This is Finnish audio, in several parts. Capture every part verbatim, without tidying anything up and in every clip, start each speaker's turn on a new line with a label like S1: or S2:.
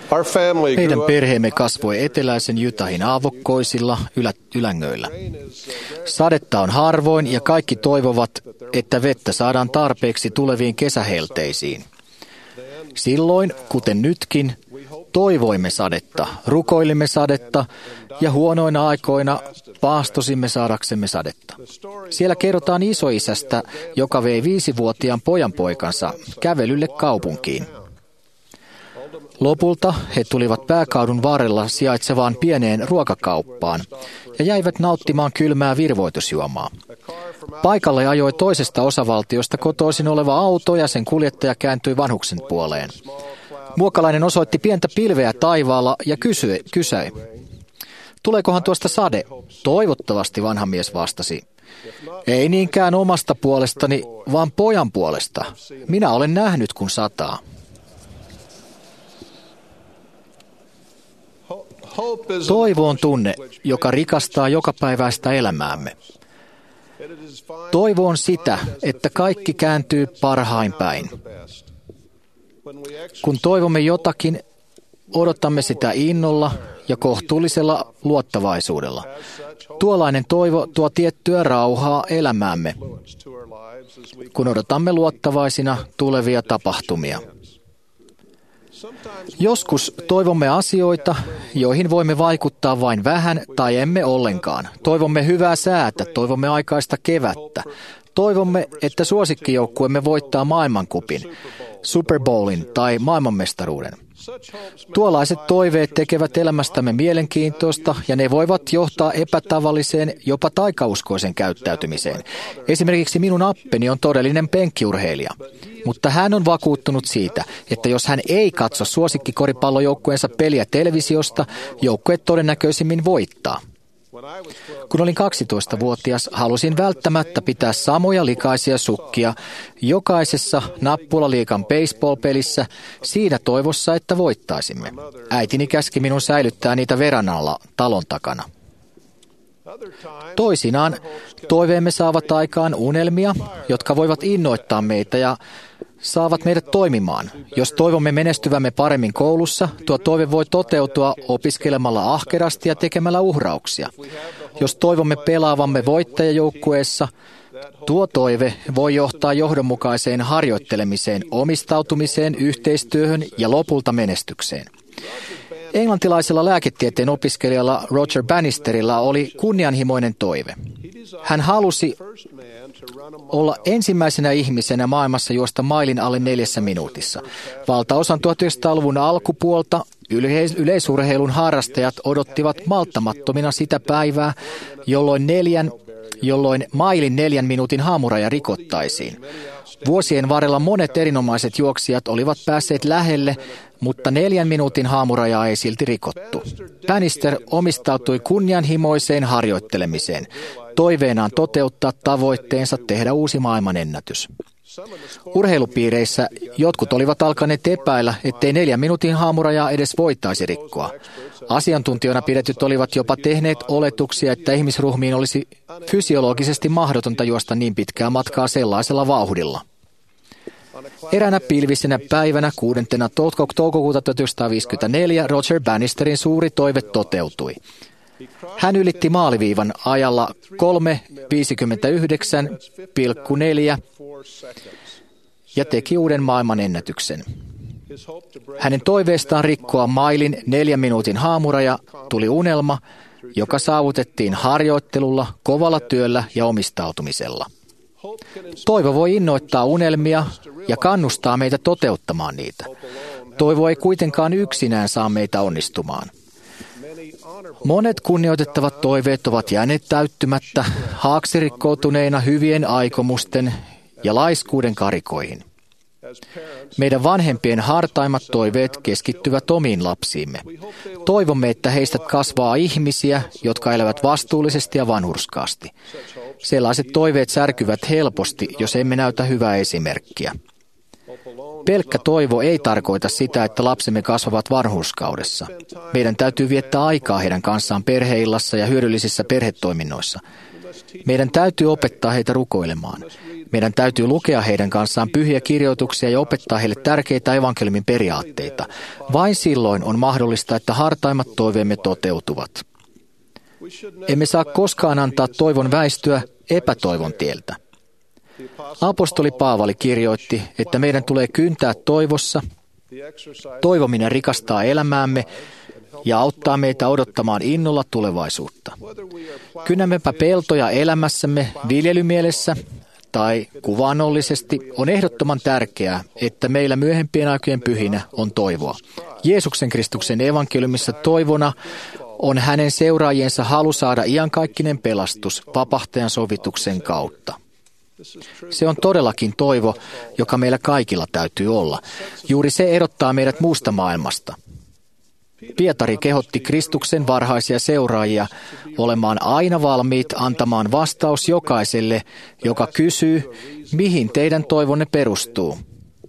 S1: Meidän perheemme kasvoi eteläisen Utahin aavokkoisilla ylä, ylängöillä. Sadetta on harvoin ja kaikki toivovat, että vettä saadaan tarpeeksi tuleviin kesähelteisiin. Silloin, kuten nytkin, toivoimme sadetta, rukoilimme sadetta ja huonoina aikoina paastosimme saadaksemme sadetta. Siellä kerrotaan isoisästä, joka vei viisivuotiaan pojanpoikansa kävelylle kaupunkiin. Lopulta he tulivat pääkaudun varrella sijaitsevaan pieneen ruokakauppaan ja jäivät nauttimaan kylmää virvoitusjuomaa. Paikalle ajoi toisesta osavaltiosta kotoisin oleva auto ja sen kuljettaja kääntyi vanhuksen puoleen. Muokalainen osoitti pientä pilveä taivaalla ja kysyi, kysyi, tuleekohan tuosta sade? Toivottavasti vanha mies vastasi. Ei niinkään omasta puolestani, vaan pojan puolesta. Minä olen nähnyt, kun sataa. Toivo on tunne, joka rikastaa jokapäiväistä elämäämme. Toivo on sitä, että kaikki kääntyy parhain päin. Kun toivomme jotakin, odotamme sitä innolla ja kohtuullisella luottavaisuudella. Tuollainen toivo tuo tiettyä rauhaa elämäämme, kun odotamme luottavaisina tulevia tapahtumia. Joskus toivomme asioita, joihin voimme vaikuttaa vain vähän tai emme ollenkaan. Toivomme hyvää säätä, toivomme aikaista kevättä. Toivomme, että suosikkijoukkueemme voittaa maailmankupin, Super Bowlin tai maailmanmestaruuden. Tuollaiset toiveet tekevät elämästämme mielenkiintoista ja ne voivat johtaa epätavalliseen, jopa taikauskoisen käyttäytymiseen. Esimerkiksi minun appeni on todellinen penkkiurheilija, mutta hän on vakuuttunut siitä, että jos hän ei katso suosikkikoripallojoukkueensa peliä televisiosta, joukkue todennäköisimmin voittaa. Kun olin kaksitoistavuotias, halusin välttämättä pitää samoja likaisia sukkia jokaisessa nappulaliigan baseball-pelissä siinä toivossa, että voittaisimme. Äitini käski minun säilyttää niitä veranalla talon takana. Toisinaan toiveemme saavat aikaan unelmia, jotka voivat innoittaa meitä ja saavat meidät toimimaan. Jos toivomme menestyvämme paremmin koulussa, tuo toive voi toteutua opiskelemalla ahkerasti ja tekemällä uhrauksia. Jos toivomme pelaavamme voittajajoukkueessa, tuo toive voi johtaa johdonmukaiseen harjoittelemiseen, omistautumiseen, yhteistyöhön ja lopulta menestykseen. Englantilaisella lääketieteen opiskelijalla Roger Bannisterilla oli kunnianhimoinen toive. Hän halusi olla ensimmäisenä ihmisenä maailmassa juosta mailin alle neljässä minuutissa. Valtaosan tuhatyhdeksänsataaluvun alkupuolta yleisurheilun harrastajat odottivat malttamattomina sitä päivää, jolloin, neljän, jolloin mailin neljän minuutin haamuraja rikottaisiin. Vuosien varrella monet erinomaiset juoksijat olivat päässeet lähelle, mutta neljän minuutin haamurajaa ei silti rikottu. Bannister omistautui kunnianhimoiseen harjoittelemiseen, toiveenaan toteuttaa tavoitteensa tehdä uusi maailmanennätys. Urheilupiireissä jotkut olivat alkaneet epäillä, ettei neljän minuutin haamurajaa edes voitaisi rikkoa. Asiantuntijoina pidetyt olivat jopa tehneet oletuksia, että ihmisruhmiin olisi fysiologisesti mahdotonta juosta niin pitkää matkaa sellaisella vauhdilla. Eräänä pilvisenä päivänä kuudentena toukokuuta tuhatyhdeksänsataaviisikymmentäneljä Roger Bannisterin suuri toive toteutui. Hän ylitti maaliviivan ajalla kolme viisikymmentäyhdeksän pilkku neljä ja teki uuden maailmanennätyksen. Hänen toiveestaan rikkoa mailin neljän minuutin haamuraja tuli unelma, joka saavutettiin harjoittelulla, kovalla työllä ja omistautumisella. Toivo voi innoittaa unelmia ja kannustaa meitä toteuttamaan niitä. Toivo ei kuitenkaan yksinään saa meitä onnistumaan. Monet kunnioitettavat toiveet ovat jääneet täyttymättä haaksirikkoutuneina hyvien aikomusten ja laiskuuden karikoihin. Meidän vanhempien hartaimmat toiveet keskittyvät omiin lapsiimme. Toivomme, että heistä kasvaa ihmisiä, jotka elävät vastuullisesti ja vanhurskaasti. Sellaiset toiveet särkyvät helposti, jos emme näytä hyvää esimerkkiä. Pelkkä toivo ei tarkoita sitä, että lapsemme kasvavat vanhurskaudessa. Meidän täytyy viettää aikaa heidän kanssaan perheillassa ja hyödyllisissä perhetoiminnoissa. Meidän täytyy opettaa heitä rukoilemaan. Meidän täytyy lukea heidän kanssaan pyhiä kirjoituksia ja opettaa heille tärkeitä evankeliumin periaatteita. Vain silloin on mahdollista, että hartaimmat toiveemme toteutuvat. Emme saa koskaan antaa toivon väistyä epätoivon tieltä. Apostoli Paavali kirjoitti, että meidän tulee kyntää toivossa. Toivominen rikastaa elämäämme ja auttaa meitä odottamaan innolla tulevaisuutta. Kynnämmepä peltoja elämässämme viljelymielessä tai kuvaannollisesti, on ehdottoman tärkeää, että meillä myöhempien aikojen pyhinä on toivoa. Jeesuksen Kristuksen evankeliumissa toivona on hänen seuraajiensa halu saada iankaikkinen pelastus vapahtajan sovituksen kautta. Se on todellakin toivo, joka meillä kaikilla täytyy olla. Juuri se erottaa meidät muusta maailmasta. Pietari kehotti Kristuksen varhaisia seuraajia olemaan aina valmiit antamaan vastaus jokaiselle, joka kysyy, mihin teidän toivonne perustuu.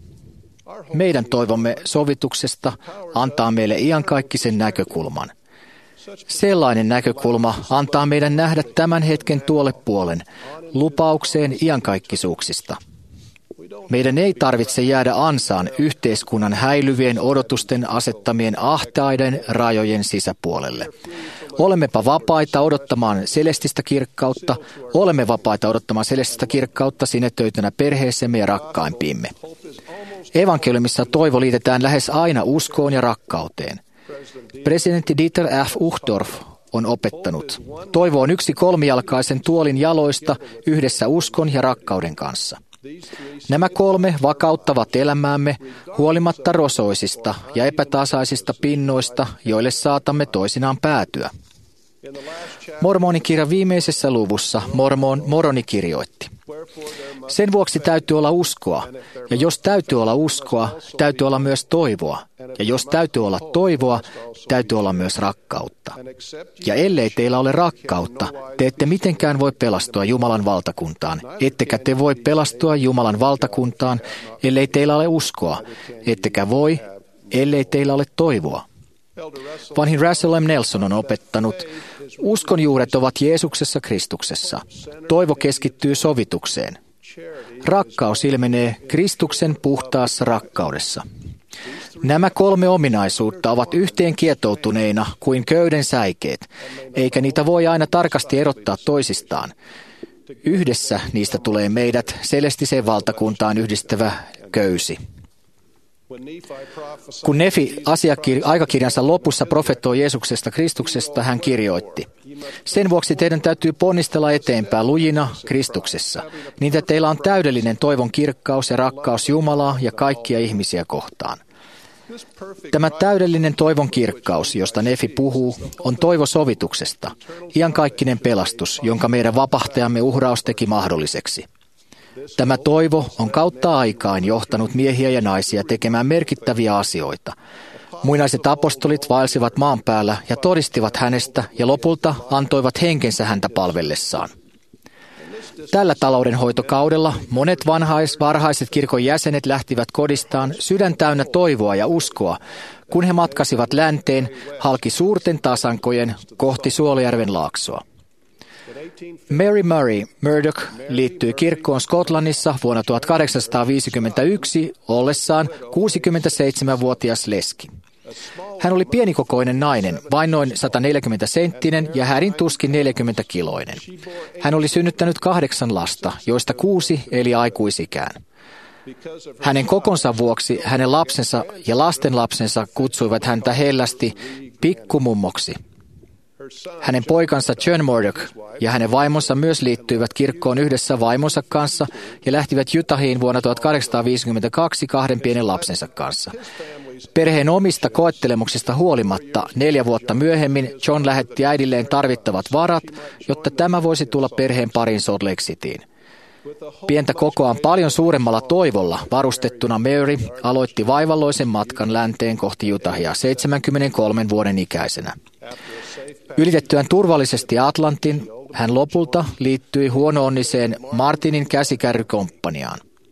S1: Meidän toivomme sovituksesta antaa meille iankaikkisen näkökulman. Sellainen näkökulma antaa meidän nähdä tämän hetken tuolle puolen, lupaukseen iankaikkisuuksista. Meidän ei tarvitse jäädä ansaan yhteiskunnan häilyvien odotusten asettamien ahtaiden rajojen sisäpuolelle. Olemmepa vapaita odottamaan selestistä kirkkautta, olemme vapaita odottamaan selestistä kirkkautta sinetöitynä perheeseemme ja rakkaimpiimme. Evankeliumissa toivo liitetään lähes aina uskoon ja rakkauteen. Presidentti Dieter F. Uchtdorf on opettanut. Toivo on yksi kolmijalkaisen tuolin jaloista yhdessä uskon ja rakkauden kanssa. Nämä kolme vakauttavat elämäämme huolimatta rosoisista ja epätasaisista pinnoista, joille saatamme toisinaan päätyä. Mormonikirjan viimeisessä luvussa Mormon, Moroni kirjoitti. Sen vuoksi täytyy olla uskoa, ja jos täytyy olla uskoa, täytyy olla myös toivoa, ja jos täytyy olla toivoa, täytyy olla myös rakkautta. Ja ellei teillä ole rakkautta, te ette mitenkään voi pelastua Jumalan valtakuntaan, ettekä te voi pelastua Jumalan valtakuntaan, ellei teillä ole uskoa, ettekä voi, ellei teillä ole toivoa. Vanhin Russell M. Nelson on opettanut, uskon juuret ovat Jeesuksessa Kristuksessa. Toivo keskittyy sovitukseen. Rakkaus ilmenee Kristuksen puhtaassa rakkaudessa. Nämä kolme ominaisuutta ovat yhteen kietoutuneina kuin köyden säikeet, eikä niitä voi aina tarkasti erottaa toisistaan. Yhdessä niistä tulee meidät celestiseen valtakuntaan yhdistävä köysi. Kun Nefi asiakir- aikakirjansa lopussa profetoi Jeesuksesta Kristuksesta, hän kirjoitti, sen vuoksi teidän täytyy ponnistella eteenpäin lujina Kristuksessa, niin että teillä on täydellinen toivon kirkkaus ja rakkaus Jumalaa ja kaikkia ihmisiä kohtaan. Tämä täydellinen toivon kirkkaus, josta Nefi puhuu, on toivo sovituksesta, iankaikkinen pelastus, jonka meidän vapahtajamme uhraus teki mahdolliseksi. Tämä toivo on kautta aikaan johtanut miehiä ja naisia tekemään merkittäviä asioita. Muinaiset apostolit vaelsivat maan päällä ja todistivat hänestä ja lopulta antoivat henkensä häntä palvellessaan. Tällä taloudenhoitokaudella monet vanhais, varhaiset kirkon jäsenet lähtivät kodistaan sydän täynnä toivoa ja uskoa, kun he matkasivat länteen halki suurten tasankojen kohti Suolajärven laaksoa. Mary Murray Murdoch liittyi kirkkoon Skotlannissa vuonna tuhatkahdeksansataaviisikymmentäyksi ollessaan kuusikymmentäseitsemänvuotias leski. Hän oli pienikokoinen nainen, vain noin sata neljäkymmentä senttinen ja härin tuskin neljäkymmentä kiloinen. Hän oli synnyttänyt kahdeksan lasta, joista kuusi eli aikuisikään. Hänen kokonsa vuoksi hänen lapsensa ja lastenlapsensa kutsuivat häntä hellästi pikkumummoksi. Hänen poikansa John Murdoch ja hänen vaimonsa myös liittyivät kirkkoon yhdessä vaimonsa kanssa ja lähtivät Utahiin vuonna tuhatkahdeksansataaviisikymmentäkaksi kahden pienen lapsensa kanssa. Perheen omista koettelemuksista huolimatta neljä vuotta myöhemmin John lähetti äidilleen tarvittavat varat, jotta tämä voisi tulla perheen parin Salt Lake Cityin. Pientä kokoaan paljon suuremmalla toivolla varustettuna Mary aloitti vaivalloisen matkan länteen kohti Utahia seitsemänkymmentäkolmen vuoden ikäisenä. Ylitettyään turvallisesti Atlantin, hän lopulta liittyi huono-onniseen Martinin käsikärrykomppaniaan.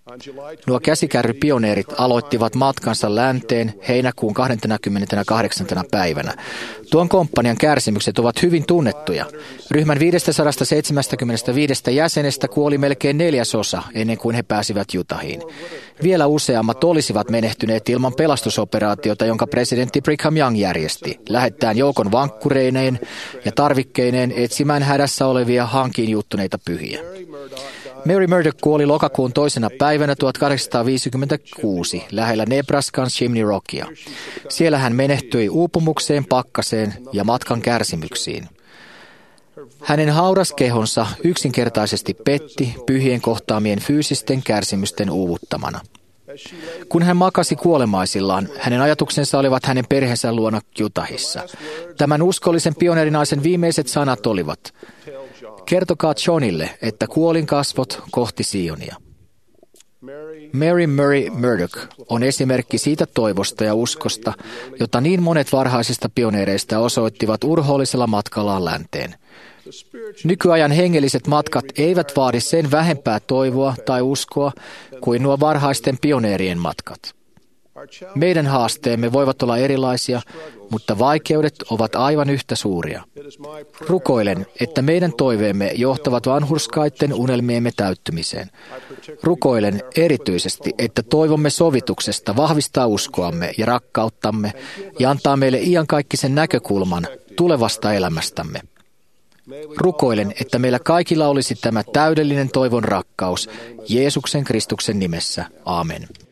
S1: Nuo käsikärrypioneerit aloittivat matkansa länteen heinäkuun kahdeskymmeneskahdeksas päivänä. Tuon komppanian kärsimykset ovat hyvin tunnettuja. Ryhmän viisisataaseitsemänkymmentäviisi jäsenestä kuoli melkein neljäsosa ennen kuin he pääsivät Utahiin. Vielä useammat olisivat menehtyneet ilman pelastusoperaatiota, jonka presidentti Brigham Young järjesti, lähettäen joukon vankkureineen ja tarvikkeineen etsimään hädässä olevia hankiin juuttuneita pyhiä. Mary Murdoch kuoli lokakuun toisena päivänä tuhatkahdeksansataaviisikymmentäkuusi lähellä Nebraskan Chimney Rockia. Siellä hän menehtyi uupumukseen, pakkaseen ja matkan kärsimyksiin. Hänen hauras kehonsa yksinkertaisesti petti pyhien kohtaamien fyysisten kärsimysten uuvuttamana. Kun hän makasi kuolemaisillaan, hänen ajatuksensa olivat hänen perheensä luona Utahissa. Tämän uskollisen pioneerinaisen viimeiset sanat olivat: kertokaa Johnille, että kuolin kasvot kohti Sionia. Mary Murray Murdoch on esimerkki siitä toivosta ja uskosta, jota niin monet varhaisista pioneereista osoittivat urhoollisella matkallaan länteen. Nykyajan hengelliset matkat eivät vaadi sen vähempää toivoa tai uskoa kuin nuo varhaisten pioneerien matkat. Meidän haasteemme voivat olla erilaisia, mutta vaikeudet ovat aivan yhtä suuria. Rukoilen, että meidän toiveemme johtavat vanhurskaitten unelmiemme täyttymiseen. Rukoilen erityisesti, että toivomme sovituksesta vahvistaa uskoamme ja rakkauttamme ja antaa meille iankaikkisen näkökulman tulevasta elämästämme. Rukoilen, että meillä kaikilla olisi tämä täydellinen toivon rakkaus Jeesuksen Kristuksen nimessä. Aamen.